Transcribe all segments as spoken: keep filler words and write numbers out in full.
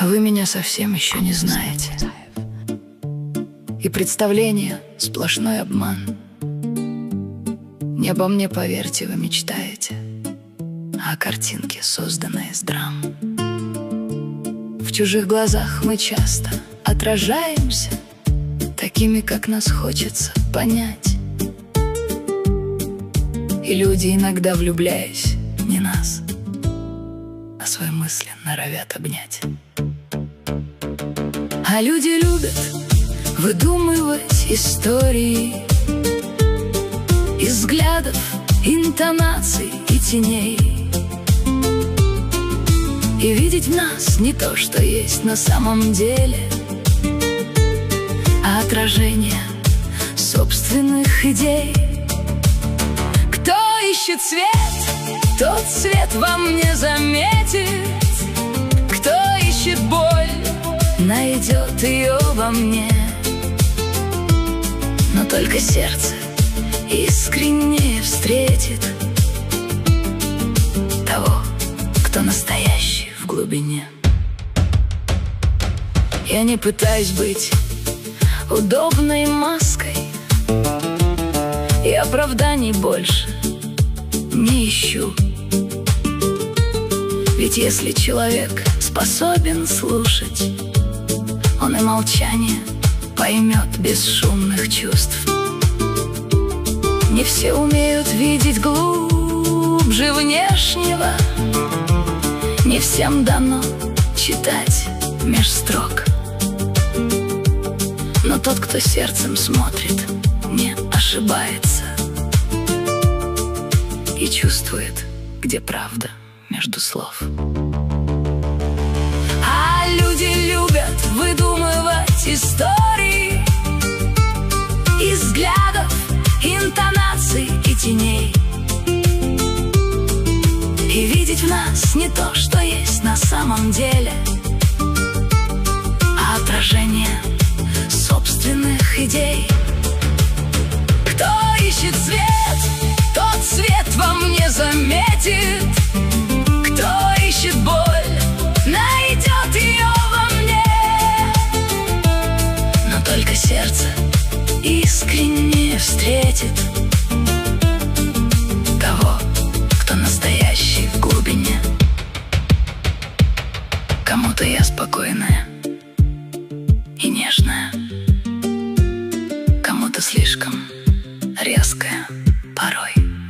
А вы меня совсем еще не знаете. И представление — сплошной обман. Не обо мне, поверьте, вы мечтаете, а о картинке, созданной из драм. В чужих глазах мы часто отражаемся, такими, как нас хочется понять. И люди, иногда влюбляясь, не нас, а свои мысли норовят обнять. А люди любят выдумывать истории из взглядов, интонаций и теней, и видеть в нас не то, что есть на самом деле, а отражение собственных идей. Кто ищет свет, тот свет во мне заметит. Кто ищет боль, найдет ее во мне. Но только сердце искренне встретит того, кто настоящий в глубине. Я не пытаюсь быть удобной маской, и оправданий больше не ищу. Ведь если человек способен слушать, он и молчание поймет без шумных чувств. Не все умеют видеть глубже внешнего, не всем дано читать меж строк. Но тот, кто сердцем смотрит, не ошибается и чувствует, где правда между слов. А люди любят выдумывать истории из взглядов, интонаций и теней, и видеть в нас не то, что есть на самом деле, а отражение собственных идей. Кто ищет свет, тот свет во мне заметит. Кто ищет боль, найдет ее во мне. Но только сердце искренне встретит того, кто настоящий в глубине. Кому-то я спокойная и нежная, кому-то слишком резкая порой,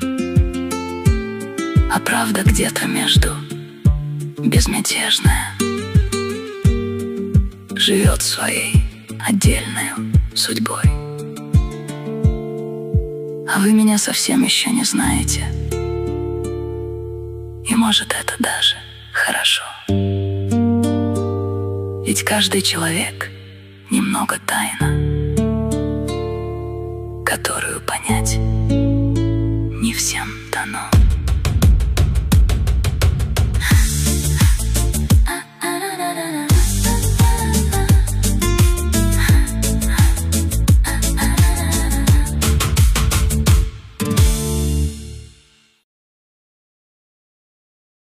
а правда где-то между, безмятежная, живет своей отдельной судьбой. А вы меня совсем еще не знаете, и может это даже хорошо. Ведь каждый человек немного тайна.